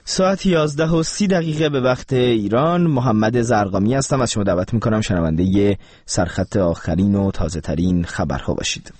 ساعت 11:30 به وقت ایران. محمد زرقامی هستم. از شما دعوت میکنم شنونده سرخط آخرین و تازه ترین خبرها باشید.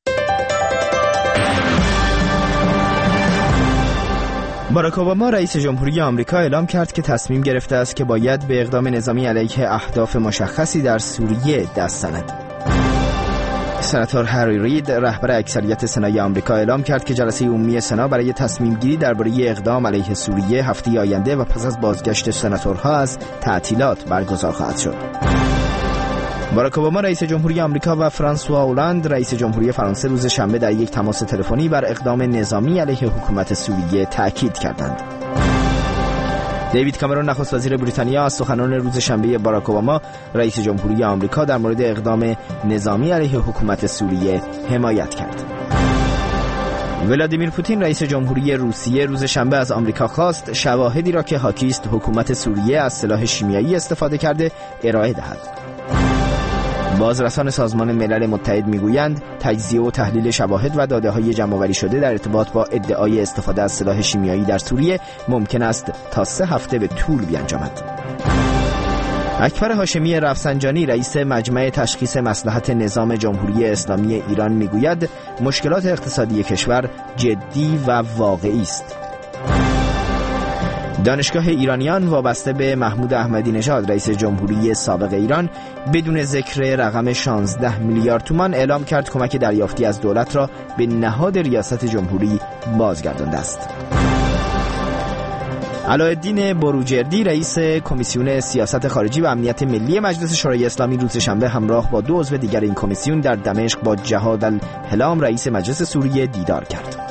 باراک اوباما رئیس جمهوری آمریکا اعلام کرد که تصمیم گرفته است که باید به اقدام نظامی علیه اهداف مشخصی در سوریه دست زند. سناتور هری رید رهبر اکثریت سنای آمریکا اعلام کرد که جلسه عمومی سنا برای تصمیم گیری درباره اقدام علیه سوریه هفته آینده و پس از بازگشت سناتورها از تعطیلات برگزار خواهد شد. باراک اوباما رئیس جمهوری آمریکا و فرانسوا هولند رئیس جمهوری فرانسه روز شنبه در یک تماس تلفنی بر اقدام نظامی علیه حکومت سوریه تاکید کردند. دیوید کامرون نخست وزیر بریتانیا از سخنان روز شنبه باراک اوباما رئیس جمهوری آمریکا در مورد اقدام نظامی علیه حکومت سوریه حمایت کرد. ولادیمیر پوتین رئیس جمهوری روسیه روز شنبه از آمریکا خواست شواهدی را که حاکی است حکومت سوریه از سلاح شیمیایی استفاده کرده ارائه دهد. بازرسان سازمان ملل متحد میگویند تجزیه و تحلیل شواهد و داده‌های جمع‌آوری شده در ارتباط با ادعای استفاده از سلاح شیمیایی در سوریه ممکن است تا 3 هفته به طول بیانجامد. اکبر هاشمی رفسنجانی رئیس مجمع تشخیص مصلحت نظام جمهوری اسلامی ایران میگوید مشکلات اقتصادی کشور جدی و واقعی است. دانشگاه ایرانیان وابسته به محمود احمدی نژاد رئیس جمهوری سابق ایران بدون ذکر رقم 16 میلیارد تومان اعلام کرد کمک دریافتی از دولت را به نهاد ریاست جمهوری بازگردانده است. علاءالدین بروجردی رئیس کمیسیون سیاست خارجی و امنیت ملی مجلس شورای اسلامی روز شنبه همراه با 2 عضو دیگر این کمیسیون در دمشق با جهاد الهلام رئیس مجلس سوریه دیدار کرد.